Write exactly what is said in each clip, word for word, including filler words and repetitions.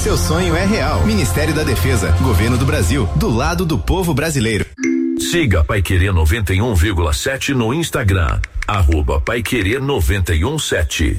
seu sonho é real. Ministério da Defesa, Governo do Brasil, do lado do povo brasileiro. Siga Paiquerê noventa e um vírgula sete no Instagram, arroba Paiquerê noventa e um sete.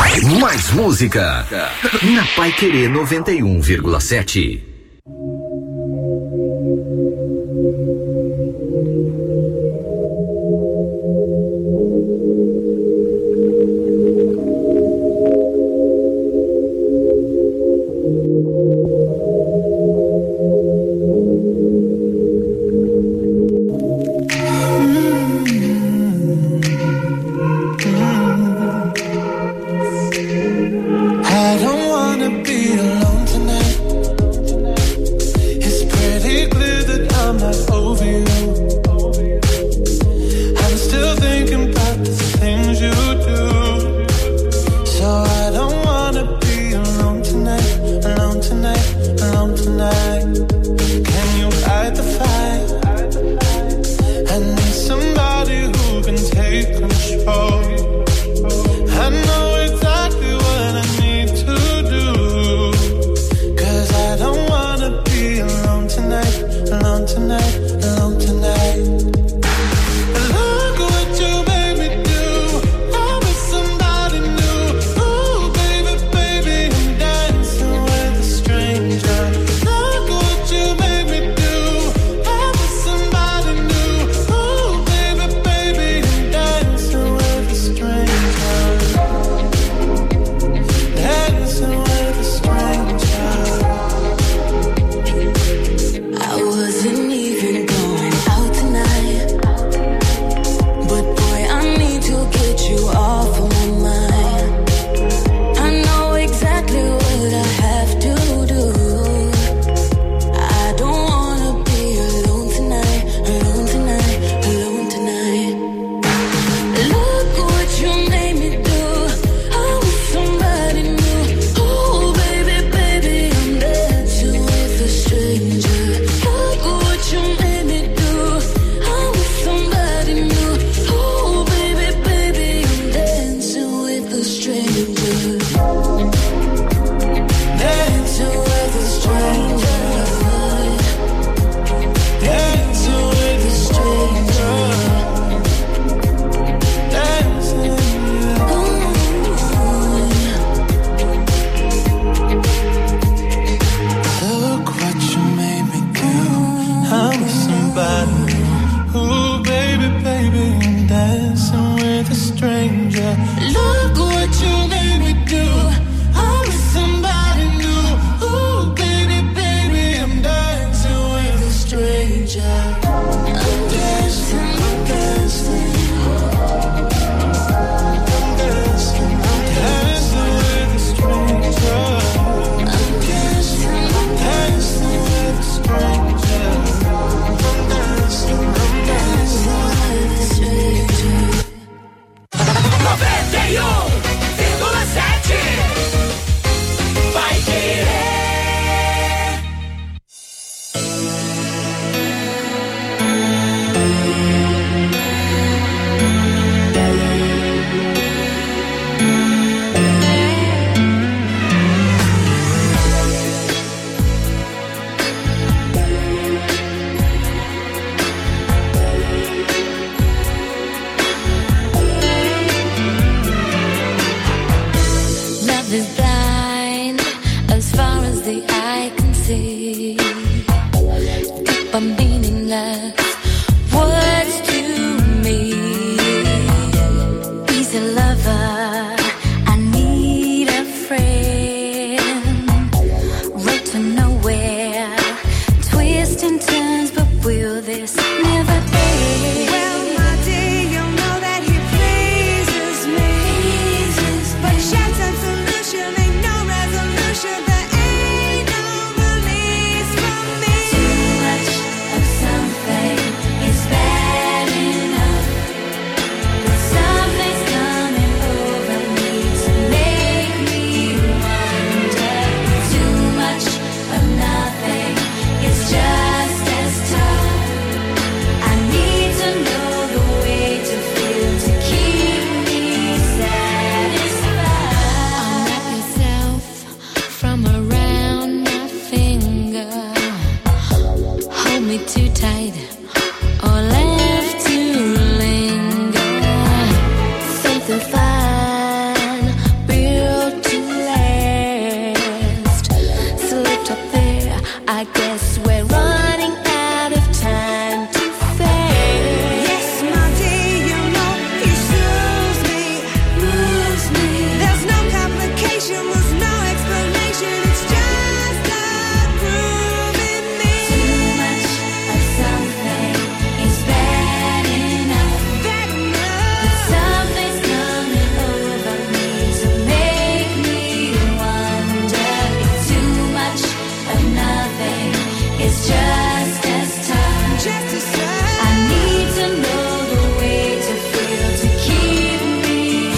Mais música na Paiquerê noventa e um vírgula sete. but meaningless words to me. He's a lover, I need a friend. Road to nowhere, twists and turns, but will this never end? Well, my dear, you know that he pleases me, pleases but chance and solution ain't no resolution. There ain't no release from me. Too much of something is bad enough, but something's coming over me to make me wonder. Too much of nothing is just as tough. I need to know the way to feel to keep me satisfied. Unwrap yourself from around my finger. Hold me too tight or left to linger. Something fine, built to last. Slipped up there, I guess we're running out of time to fast. Yes, my dear, you know he soothes me, moves me. There's no complication, there's no explanation. It's just a groove in me. Too much of something is bad enough, Bad but enough. something's coming over me to make me wonder. Too much of nothing is just as tough. Just a I sign. need to know the way to feel to keep me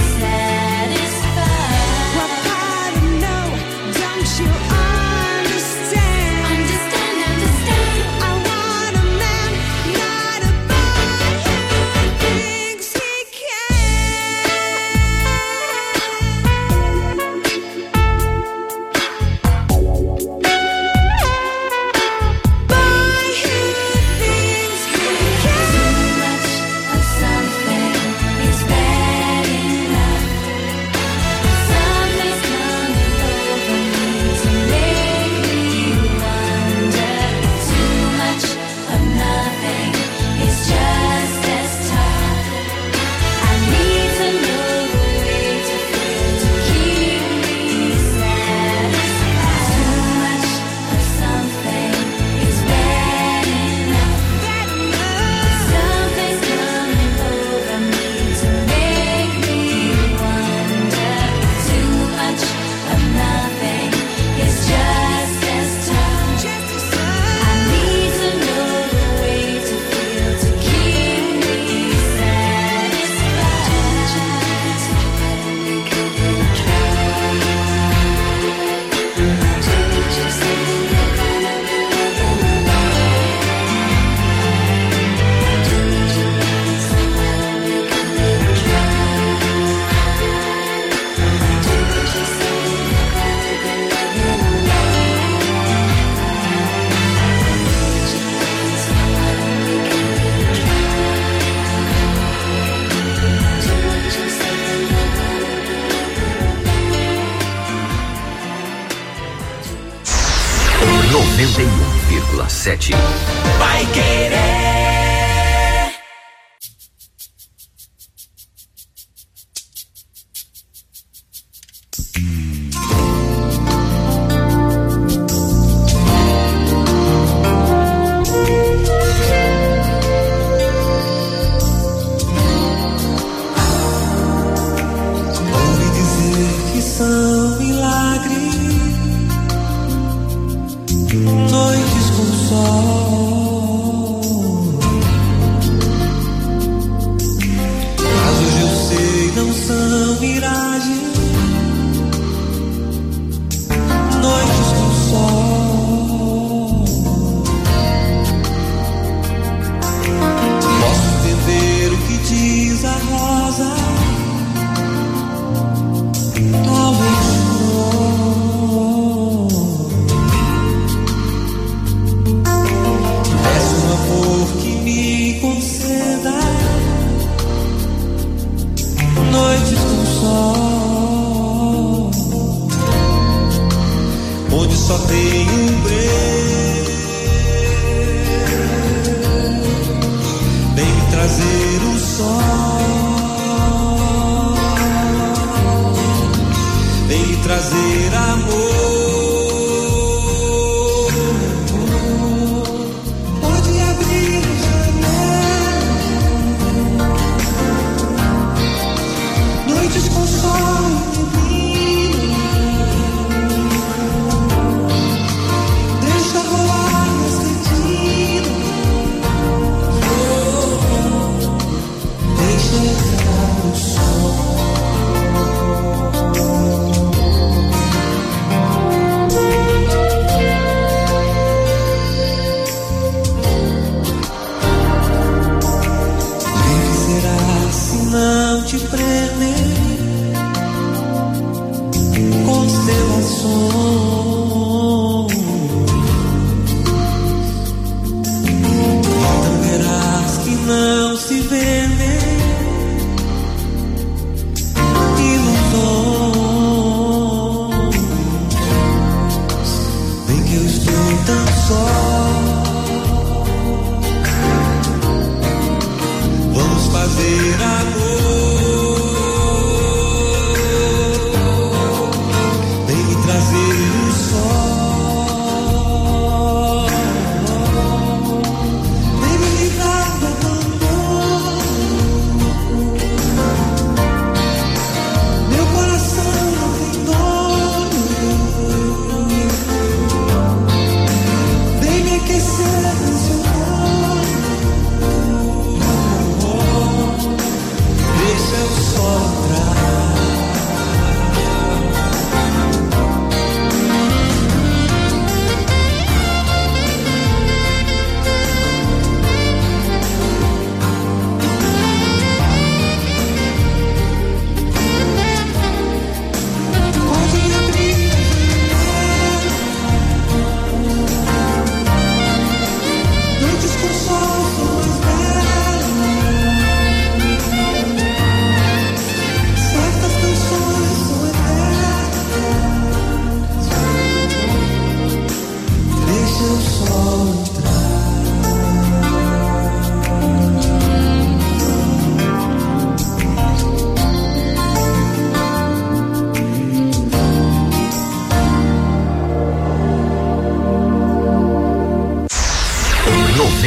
satisfied. What part of no don't you understand? Understand, understand. I want a man, not a boy who thinks he can. Boy who thinks he can. Too much of something is bad enough. Something's coming over me to make me wonder. Too much of nothing is just as tough. I need to know the way to feel to keep me satisfied. Too much of something is bad enough. Bad enough. Something's coming over me to make me wonder. Too much of nothing is just as tough. Just a I sign. need to know the way to feel to keep me satisfied. noventa e um vírgula sete. Vai querer. Ouvi dizer que são milagres, noites com sol.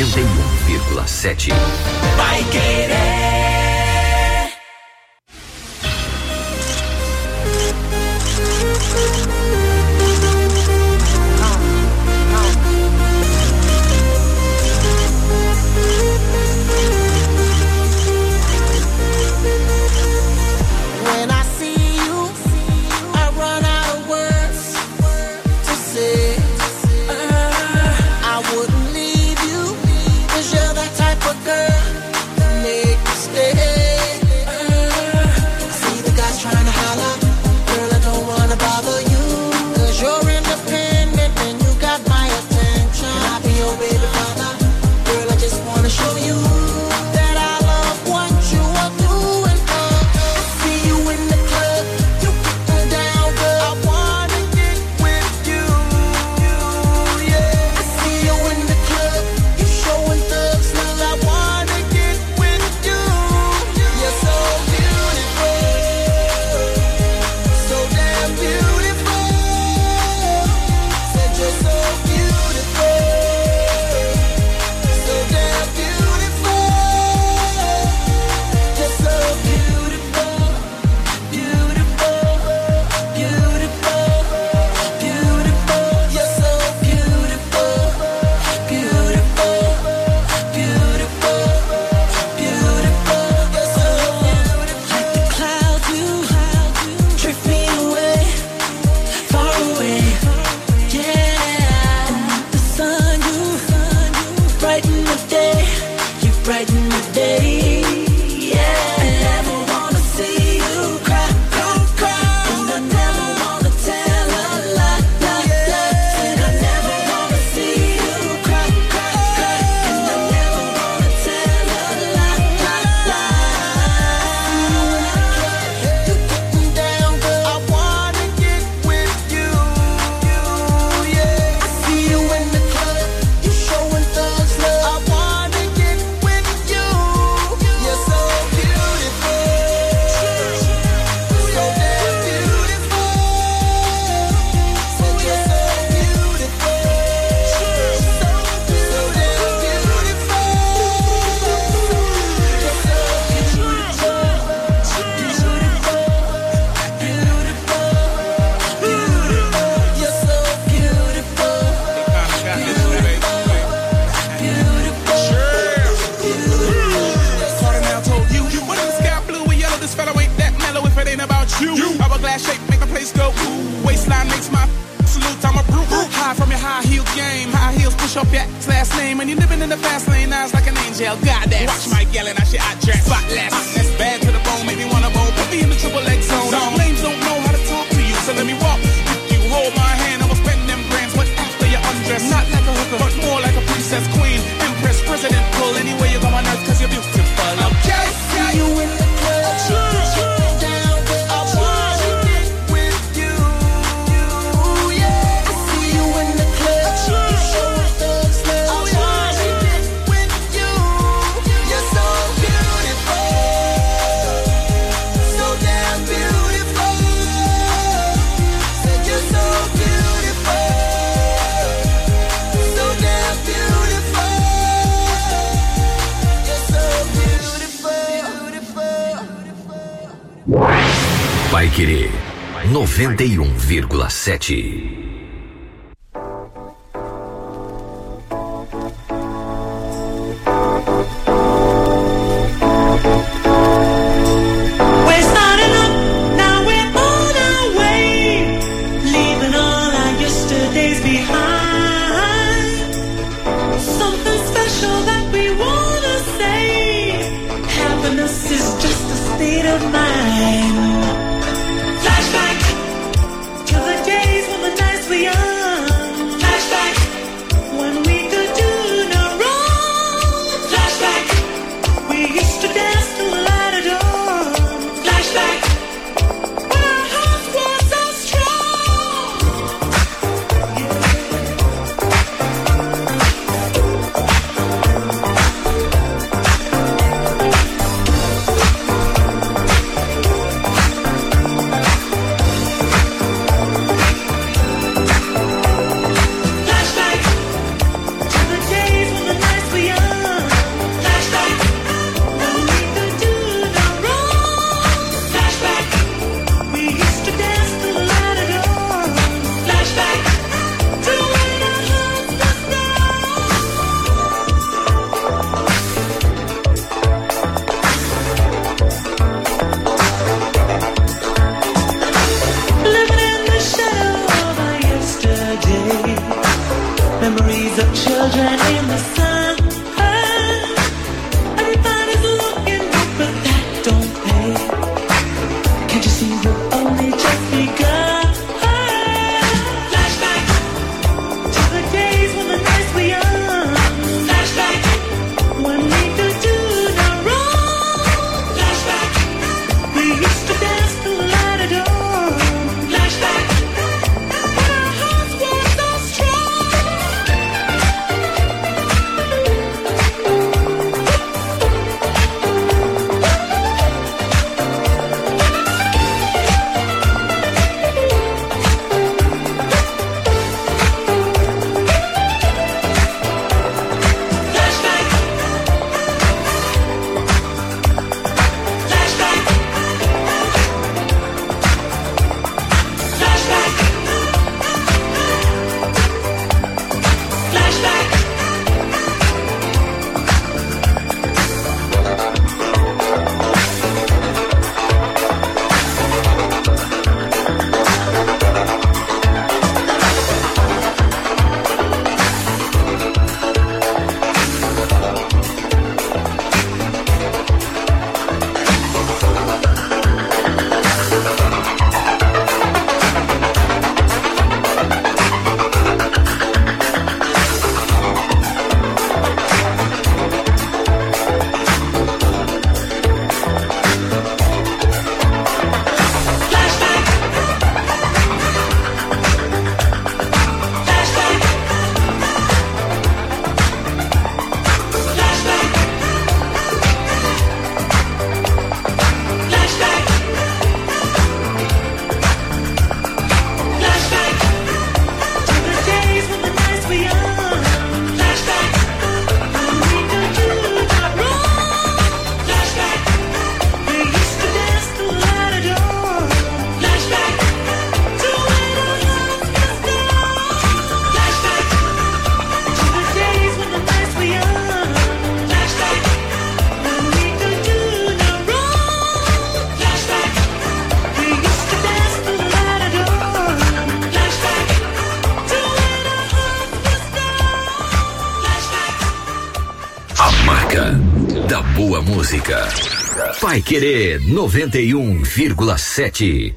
noventa e um vírgula sete. Vai Querer. Vai Querer noventa e um vírgula sete. in the sun. Everybody's looking up, but that don't pay. Can't you see we've only just begun? Flashback to the days when the nights were young. Flashback when we could do no wrong. Flashback we used to dance to the light of dawn. Flashback when our hearts were so strong. Flashback. Flashback. Flashback. Flashback. Da boa música. Pai Querer noventa e um vírgula sete.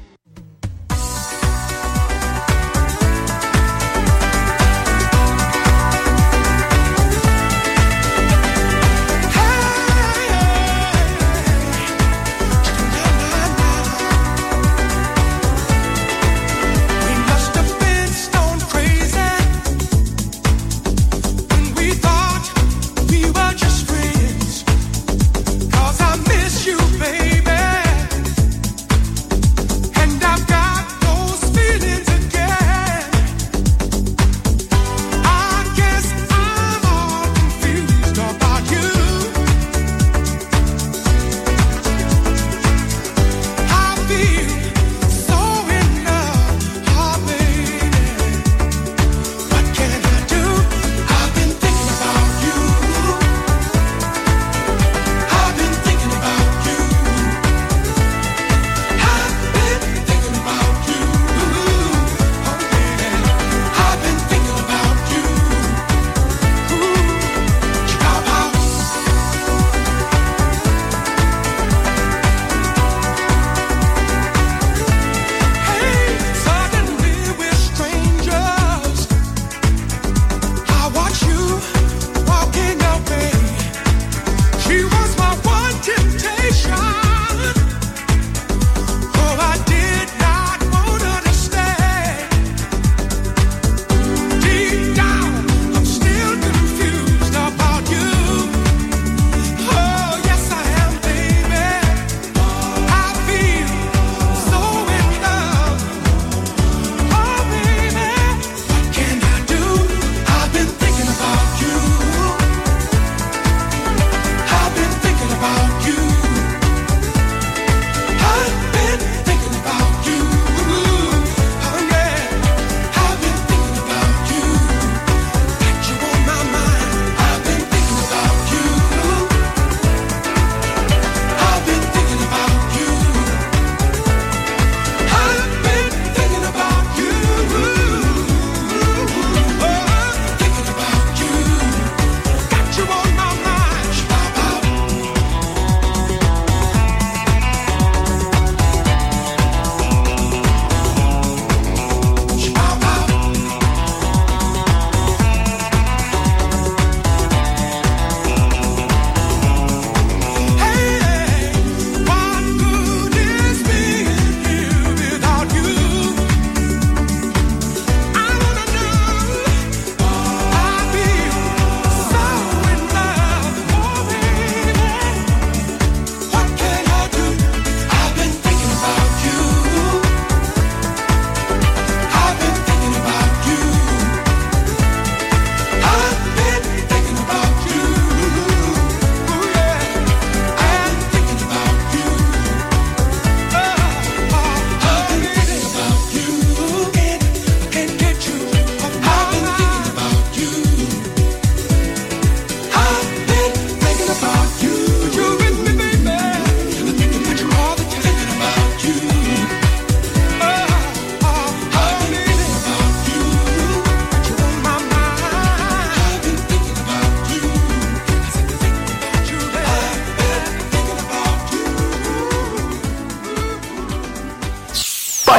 Cause I miss you, baby. And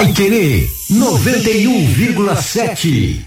Paiquerê noventa e um vírgula sete.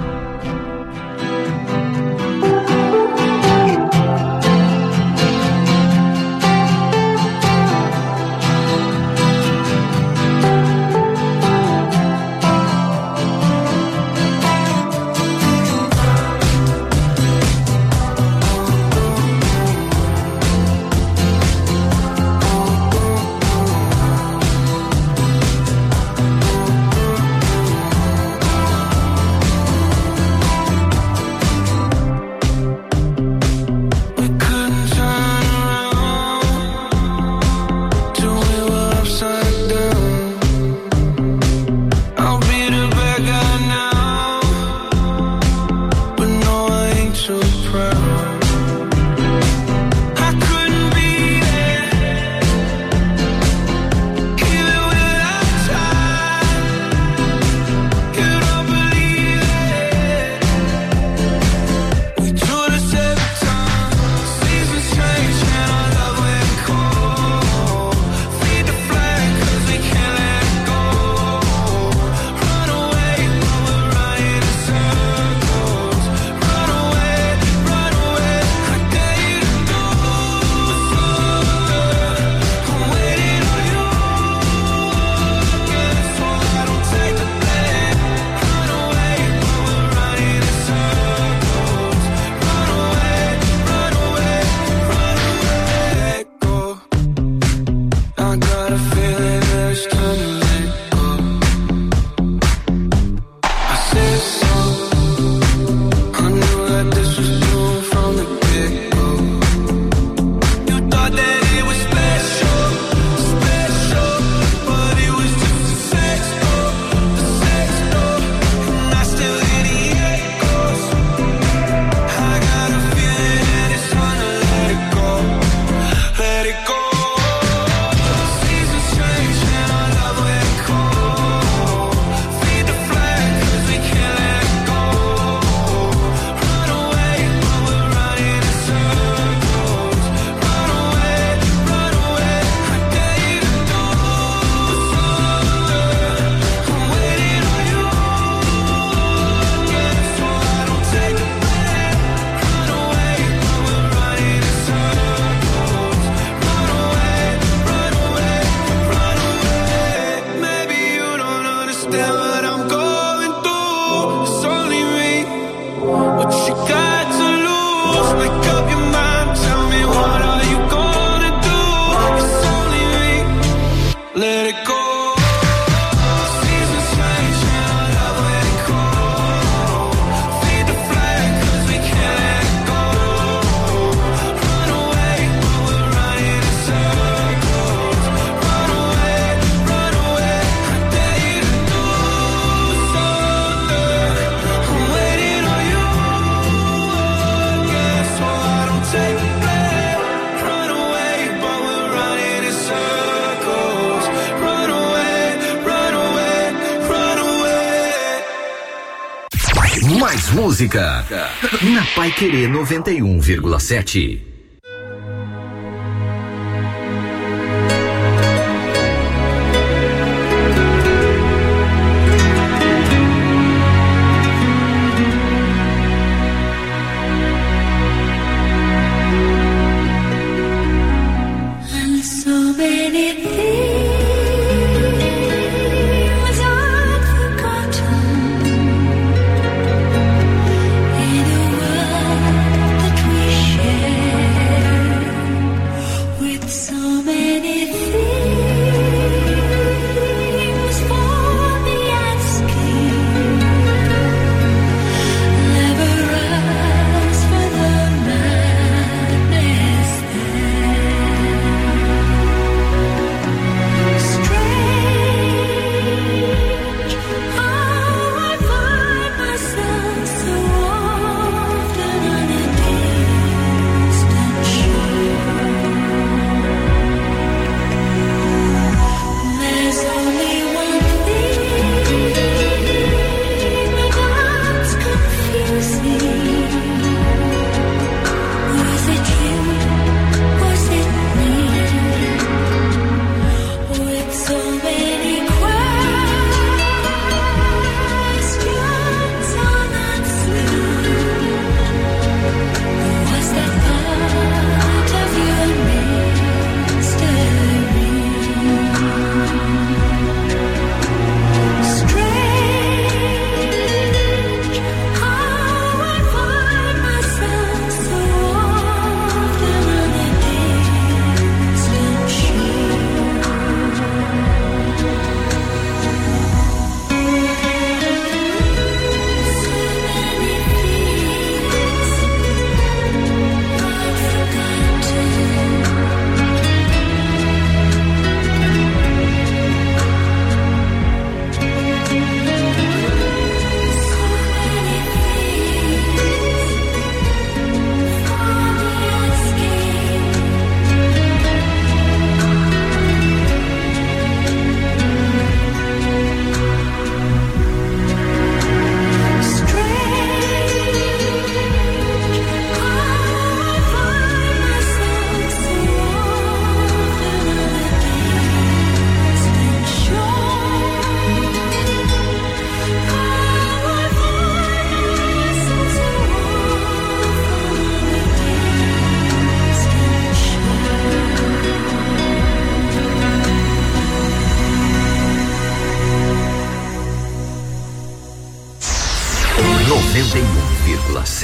Mais música na Paiquerê noventa e um vírgula sete. And so many things I'd forgotten in a world that we share.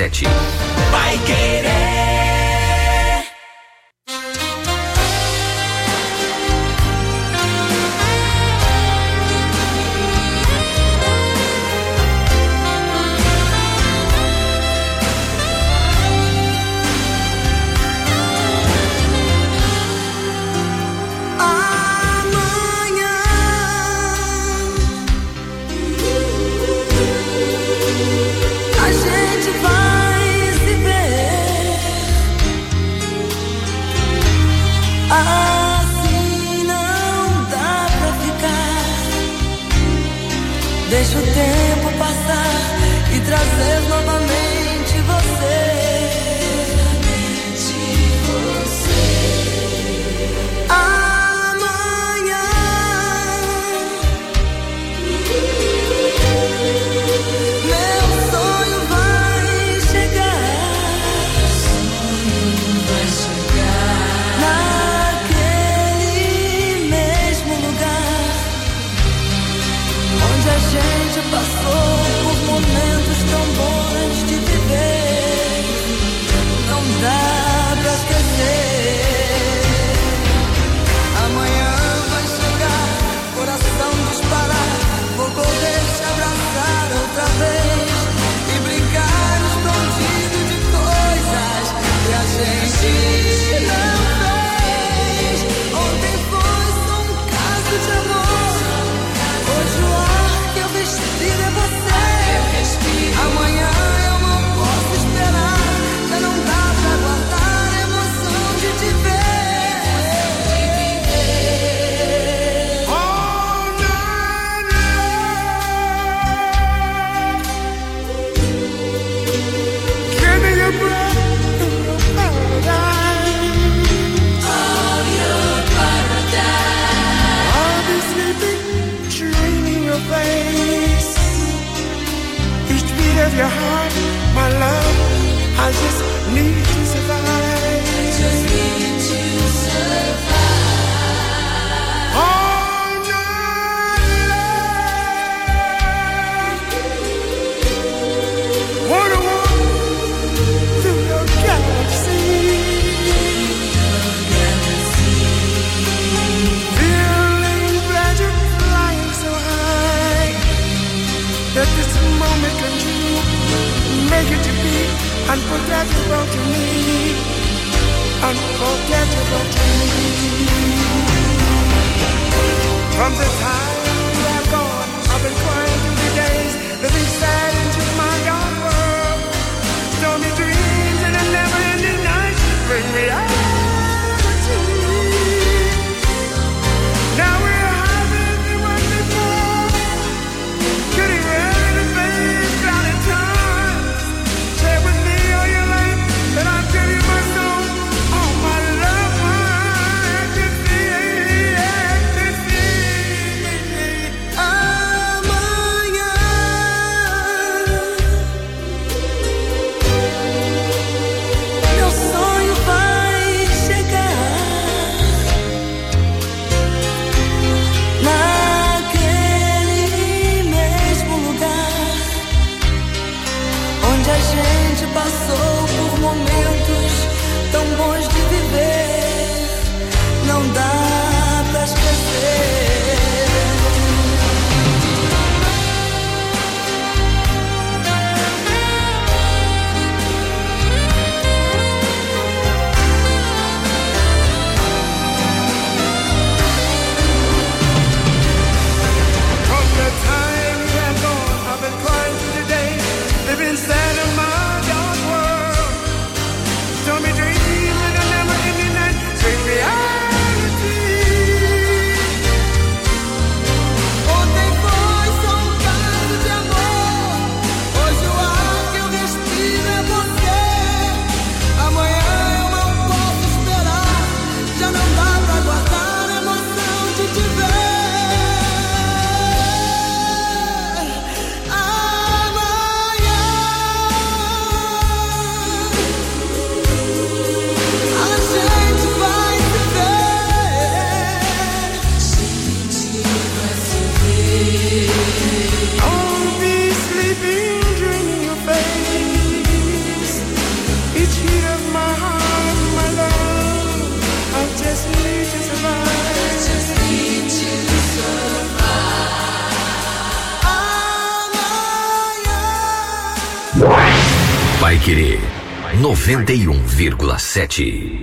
sete. Vai Querer. Deixa o tempo passar e trazer novamente você. Amanhã meu sonho vai chegar, vai chegar naquele mesmo lugar onde a gente passou por momentos tão bons de viver. Não dá pra esquecer. Amanhã vai chegar, coração disparar. Vou correr, te abraçar outra vez e brincar escondido de coisas que a gente não fez. Ontem foi só um caso de amor. Hoje o ar que eu respiro é você. Amanhã eu não posso esperar. Já não dá pra aguardar a emoção de te ver. All night long. Give me your breath and your paradise. All your paradise. I'll be sleeping, dreaming your face. Each beat of your heart, my love, I just need to survive. I just need to survive. All night long. Wanna walk through your galaxy. Feeling that you're flying so high, that this moment can true, make it to be unforgettable to me, unforgettable to me. From the time I've gone, I've been crying through the days, living sad into my young world. Stormy dreams and a never-ending night bring reality. Now we're having the one before, getting ready to face cloudy times. Share with me all your life, and I'll give you my soul, all my love, my ecstasy, ecstasy. Paiquerê noventa e um vírgula sete.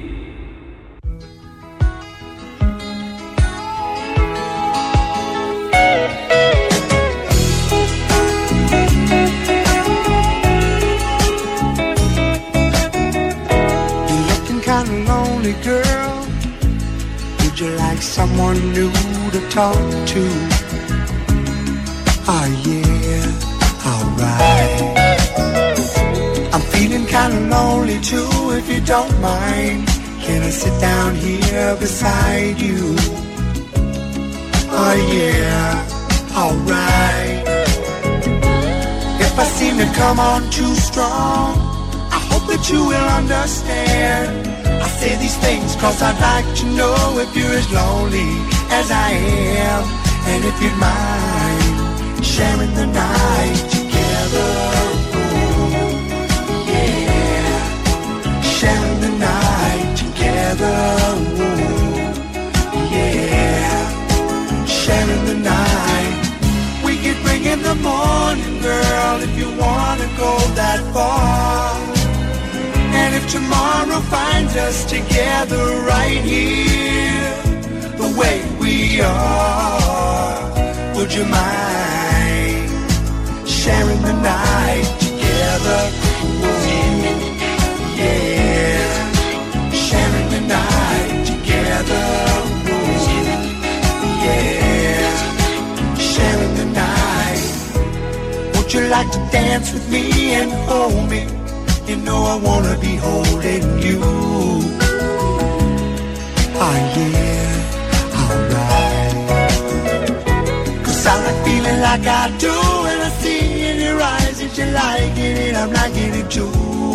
Girl, would you like someone new to talk to? Oh yeah, alright. I'm feeling kinda lonely too, if you don't mind. Can I sit down here beside you? Oh yeah, alright. If I seem to come on too strong, I hope that you will understand. I say these things cause I'd like to know if you're as lonely as I am, and if you'd mind sharing the night together. Oh, yeah, sharing the night together. Oh, yeah, sharing the night. We could bring in the morning, girl, if you wanna go that far. And if tomorrow finds us together right here, the way we are, would you mind sharing the night together? Oh, yeah, sharing the night together. Oh, yeah, sharing the night. Would you like to dance with me and hold me? You know I wanna be holding you. Oh yeah, alright. Cause I like feeling like I do, and I see in your eyes that you like it, and I'm liking it too.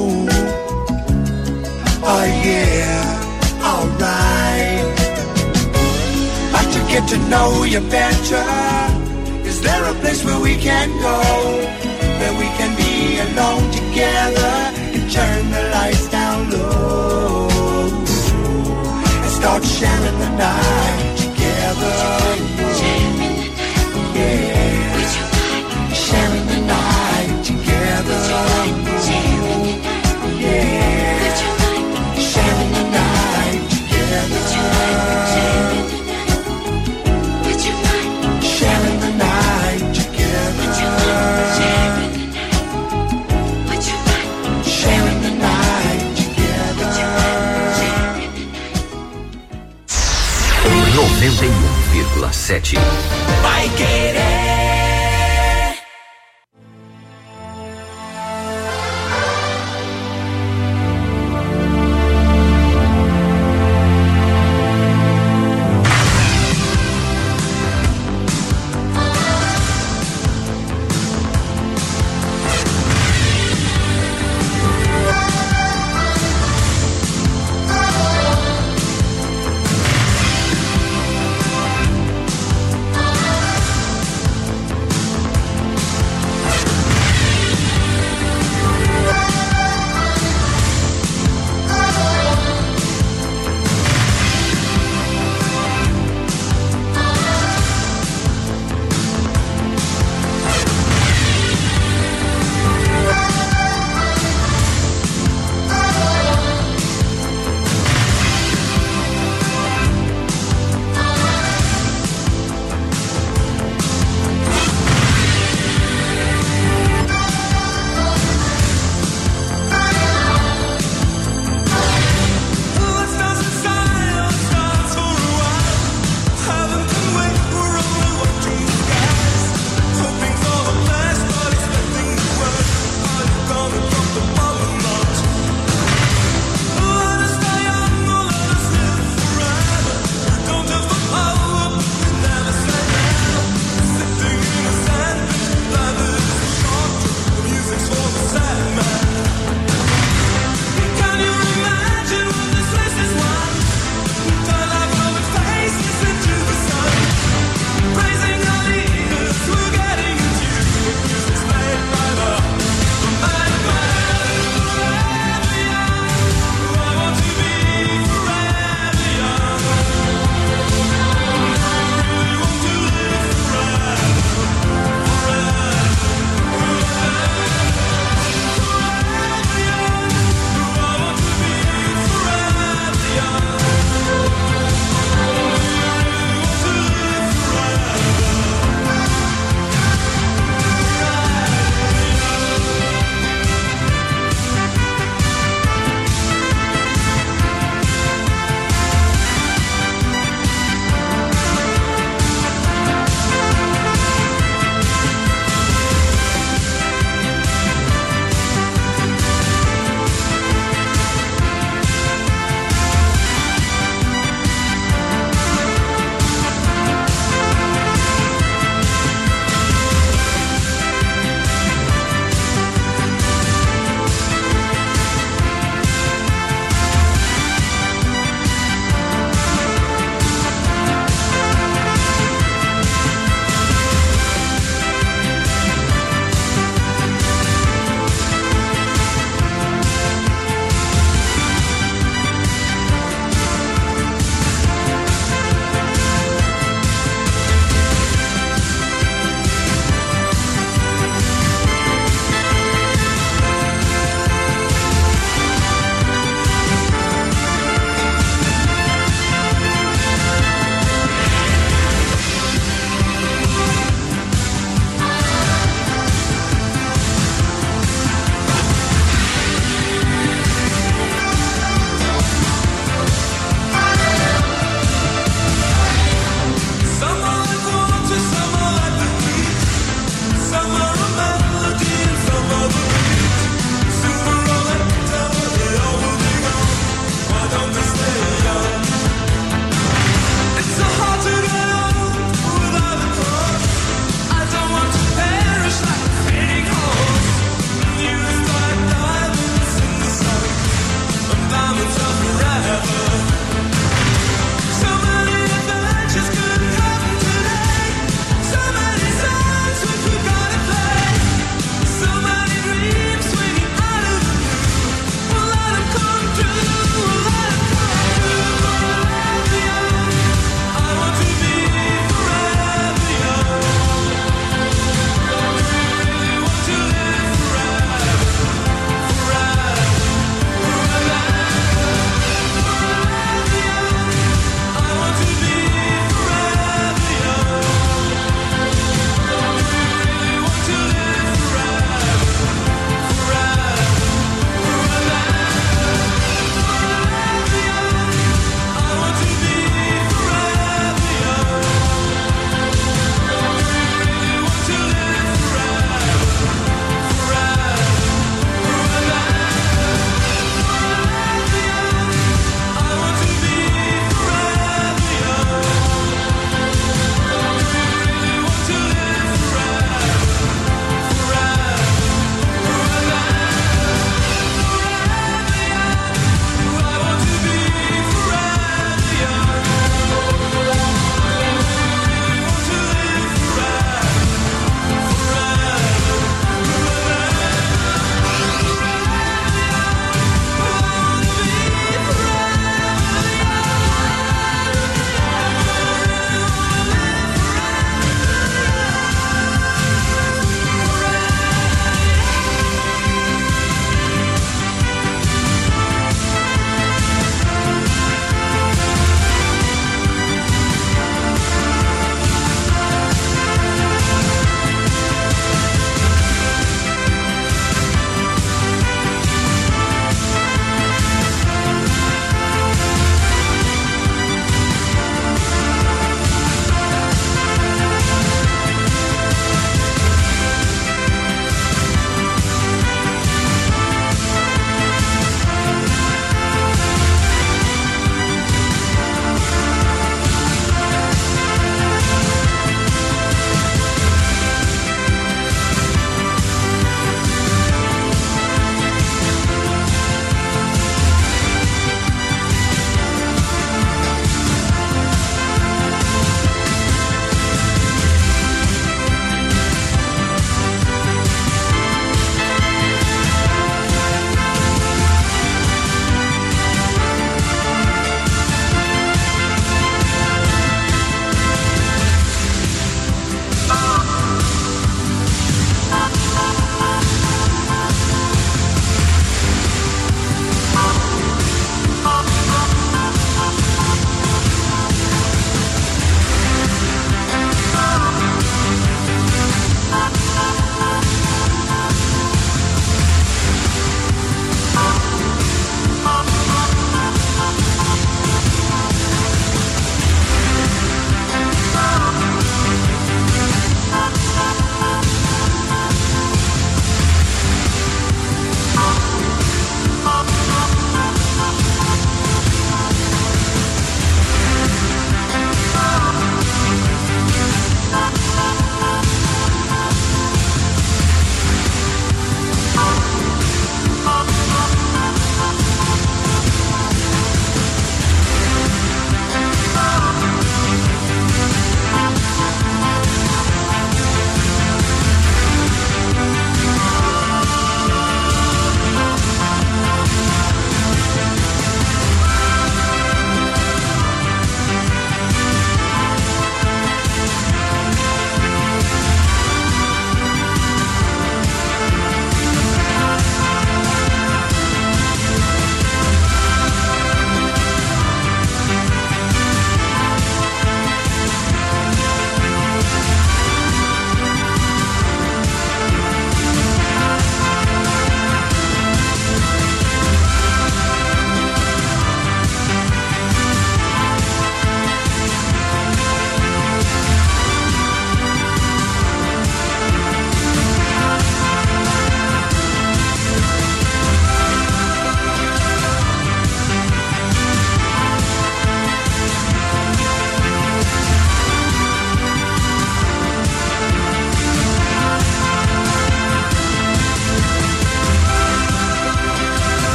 Oh yeah, alright. Like to get to know you better. Is there a place where we can go, where we can be alone together? Turn the lights down low and start sharing the night together. Yeah, sharing the night together. Yeah, sharing the night together. Sharing the night together. noventa e um vírgula sete. Paiquerê.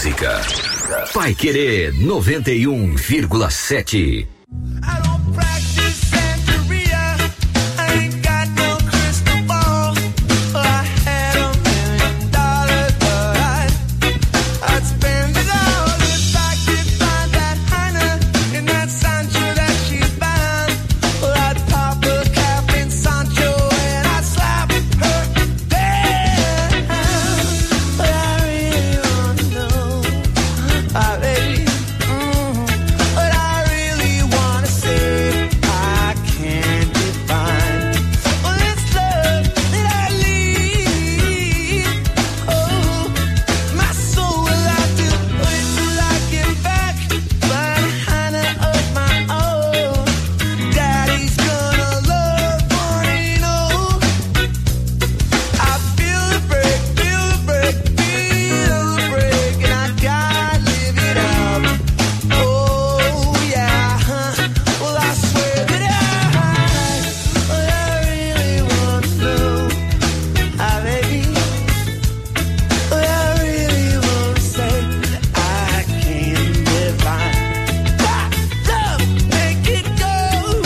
música. Pai Querer noventa e um vírgula sete. I don't practice Santeria. I ain't got no crystal ball. I had a million dollars, but I'd, I'd spend it all if I could find that Heiner in that Sancho that she's bound. Well, I'd pop a cap in Sancho and I'd slap her down. But I really wanna know, ah, baby. Mm, but I really wanna say I can't define. Well, it's love that I lead. Oh, my soul will have to wait till I get back. Find Hannah of my own. Daddy's gonna love Bonino. I feel the break, feel the break, feel the break, and I gotta live it up. Oh yeah, huh. Well I swear that I, well I really wanna know, ah baby, well I really wanna say I can't define. That love, make it go.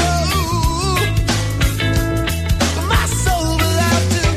My soul will have to.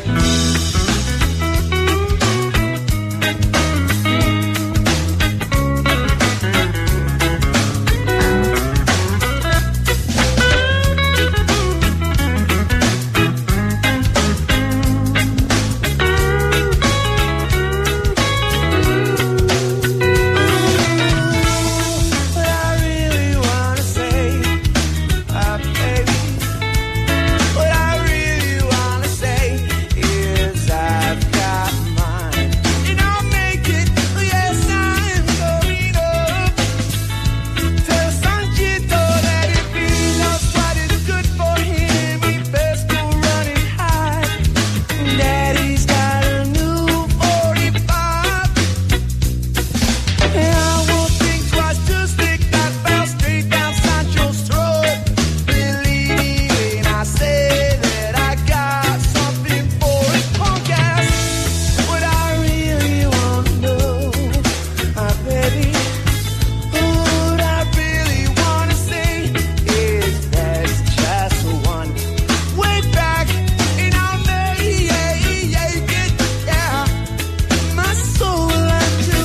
What I really wanna say, ah baby. What I really wanna say is I've got mine, and I'll make it. Yes, I'm going up. Tell Sanchito that if he knows what is good for him, he best go running high. Daddy's got a new forty-five. And I won't think twice to stick that bell straight down Sancho's throat. Believe me when I say that I got something for his punk ass. What I really wanna know, ah baby, what I really wanna say is there's just one way back, and I'll make it, yeah. My soul will have to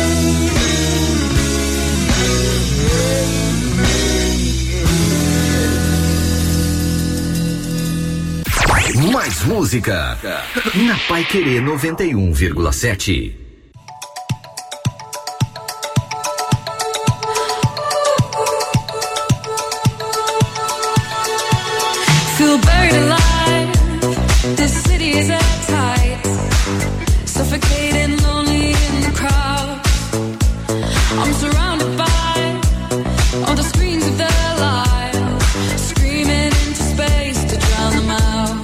Mais música na Pai Querer noventa e um vírgula sete. Feel buried alive. This city is at tight. Suffocating, lonely in the crowd. I'm surrounded by all the screens of their lives, screaming into space to drown them out.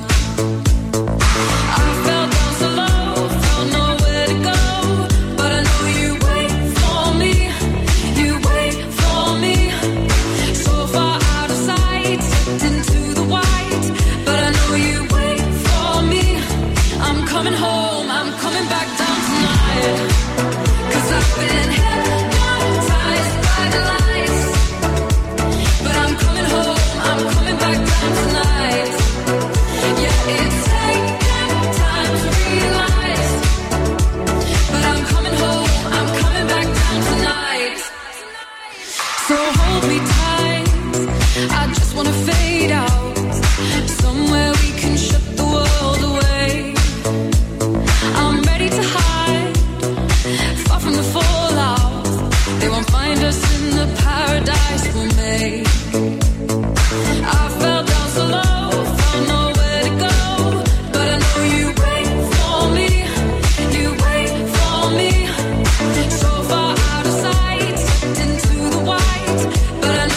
I fell down so low, felt nowhere to go, but I know you wait for me, you wait for me. So far out of sight, into the white, but I know you wait for me. I'm coming home, I'm coming back down tonight, 'cause I've been hypnotized by the lights. But I'm coming home, I'm coming back down tonight. Yeah, it's taken time to realize, but I'm coming home, I'm coming back down tonight. So hold me tight, I just wanna fade out, somewhere we can shut the world away. I'm ready to hide, far from the fallout. They won't find us in the paradise we'll make. I fell down so low, found nowhere to go, but I know you wait for me, you wait for me. So far out of sight, into the white, but I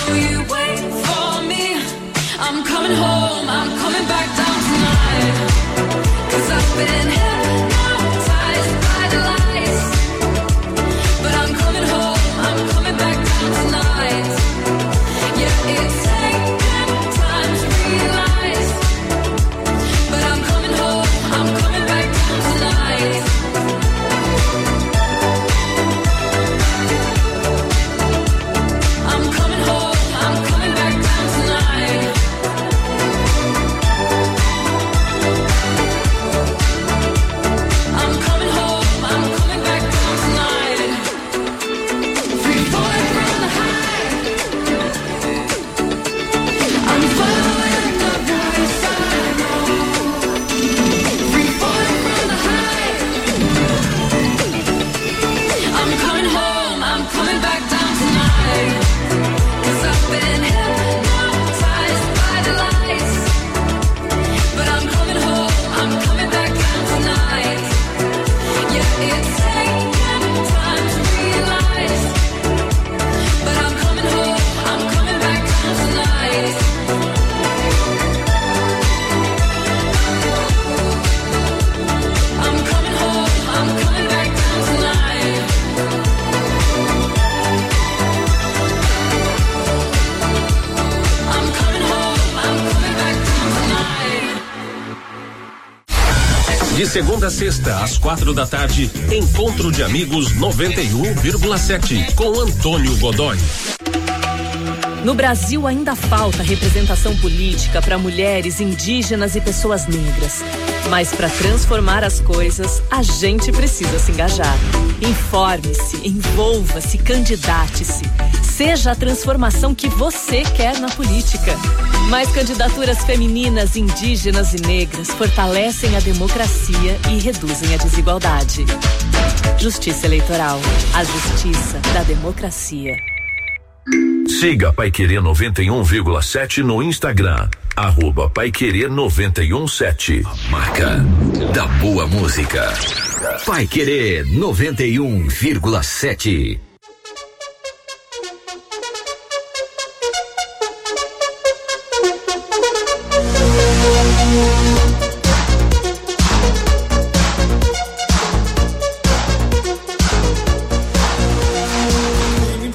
De segunda a sexta, às quatro da tarde, Encontro de Amigos noventa e um vírgula sete, com Antônio Godoy. No Brasil ainda falta representação política para mulheres, indígenas e pessoas negras. Mas para transformar as coisas, a gente precisa se engajar. Informe-se, envolva-se, candidate-se. Seja a transformação que você quer na política. Mais candidaturas femininas, indígenas e negras fortalecem a democracia e reduzem a desigualdade. Justiça Eleitoral. A justiça da democracia. Siga Paiquerê noventa e um vírgula sete no Instagram, arroba Paiquerê noventa e um sete. A marca da boa música. Paiquerê noventa e um vírgula sete.